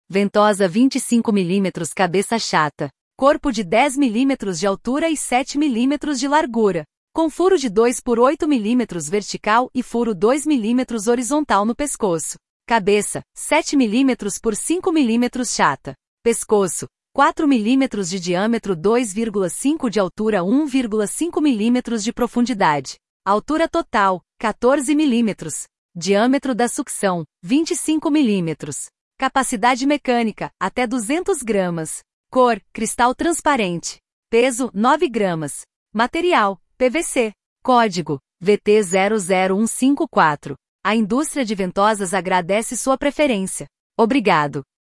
Ventosa 25 mm cabeça chata. Corpo de 10 mm de altura e 7 mm de largura. Com furo de 2 por 8 mm vertical e furo 2 mm horizontal no pescoço. Cabeça, 7 mm por 5 mm chata. Pescoço, 4 mm de diâmetro, 2,5 de altura, 1,5 mm de profundidade. Altura total, 14 mm. Diâmetro da sucção, 25 mm. Capacidade mecânica, até 200 gramas. Cor, cristal transparente. Peso, 9 gramas. Material, PVC. Código, VT00154. A indústria de ventosas agradece sua preferência. Obrigado.